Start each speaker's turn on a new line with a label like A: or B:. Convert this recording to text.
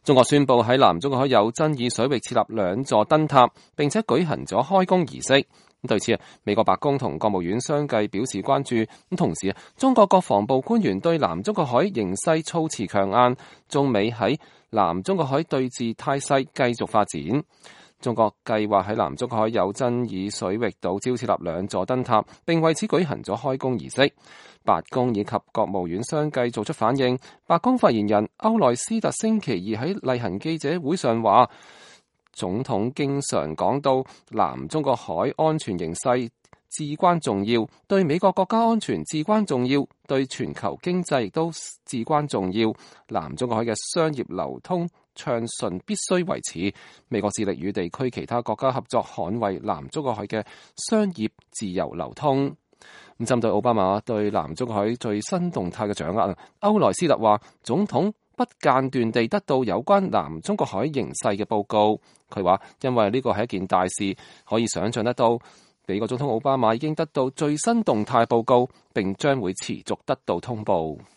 A: 中國宣布喺南中國海有爭議水域設立2座燈塔，並且舉行咗開工儀式。對此，美國白宮同國務院相繼表示關注。同時，中國國防部官員對南中國海形勢措辭強硬，中美喺南中國海對峙態勢繼續發展。中國計劃喺南中國海有爭議水域島礁設立2座燈塔，並為此舉行咗開工儀式。白宮以及國務院相繼做出反應。白宮發言人歐萊斯特星期二喺例行記者會上話，總統經常講到南中國海安全形勢至關重要，對美國國家安全至關重要，對全球經濟亦都至關重要。南中國海嘅商業流通暢順必須維持。美國致力與地區其他國家合作，捍衛南中國海嘅商業自由流通。咁針對奧巴馬對南中國海最新動態嘅掌握，歐萊斯特話，總統不間斷地得到有關南中國海形勢嘅報告。佢話，因為呢個係一件大事，可以想象得到，美國總統奧巴馬已經得到最新動態報告，並將會持續得到通報。